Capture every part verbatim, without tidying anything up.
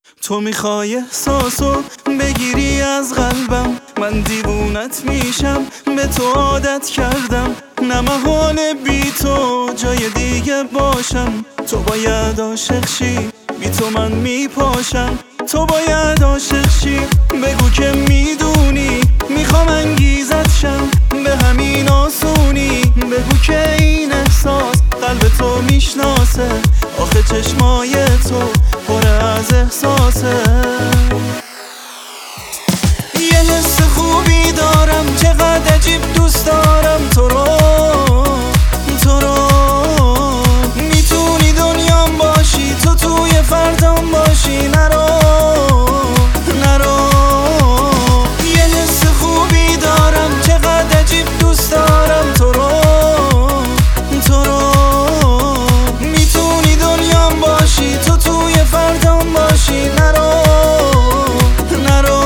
تو میخوای احساسو بگیری از قلبم، من دیوونت میشم، به تو عادت کردم، نه محاله بی تو جای دیگه باشم. تو باید عاشق شی، بی تو من میپاشم. تو باید عاشق شی، بگو که میدونی میخوام انگیزت شم، به همین آسونی بگو که این احساس قلب تو میشناسه. آخه چشمای تو پر از احساسه. یه حس خوبی دارم، چقدر عجیب دوست دارم تو رو، تو رو میتونی دنیام باشی، تو توی فردام باشی، نرو نرو. یه حس خوبی دارم، چقدر عجیب دوست دارم تو رو، تو رو میتونی دنیام باشی، تو توی فردام باشی، نرو نرو.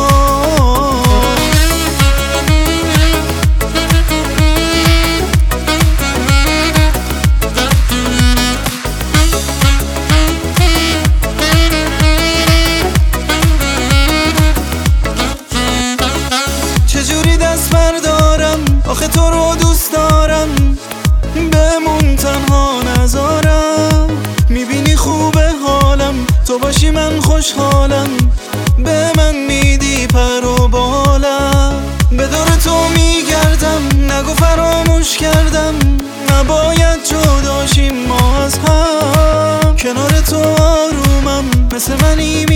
چجوری دست بردارم، آخه تو رو دوست دارم، بمون تنها نذارم. میبینی خوبه حالم، تو باشی من خوشحالم، به من میدی پر و بالم. به دور تو میگردم، نگو فراموش کردم، نباید جداشیم ما از هم. کنار تو آرومم، مثل منی